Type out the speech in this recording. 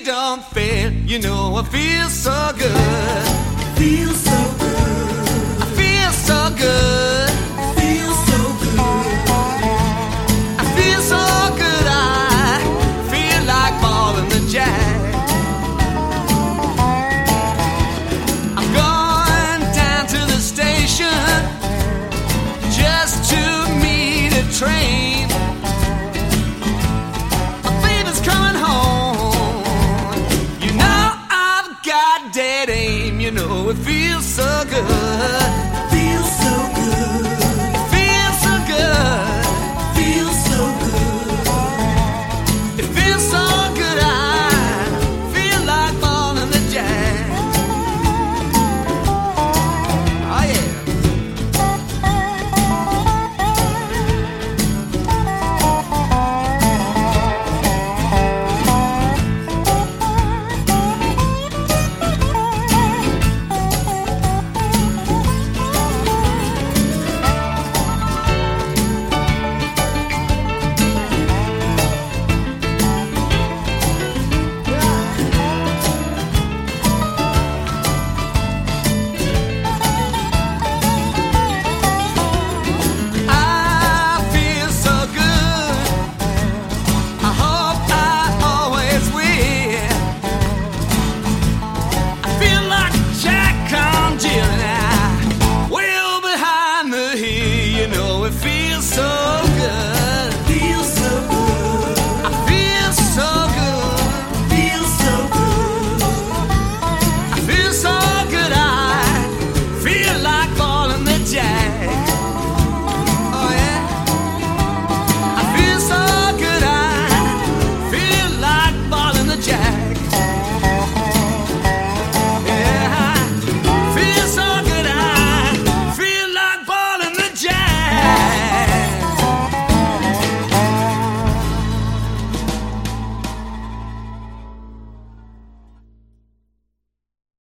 don't fail. You know I feel so good. Feel so good. I feel so good. Feel so good. I feel so good. I feel like balling the jack. I'm going down to the station just to meet a train. My baby's coming home. You know I've got dead aim. You know it feels so good.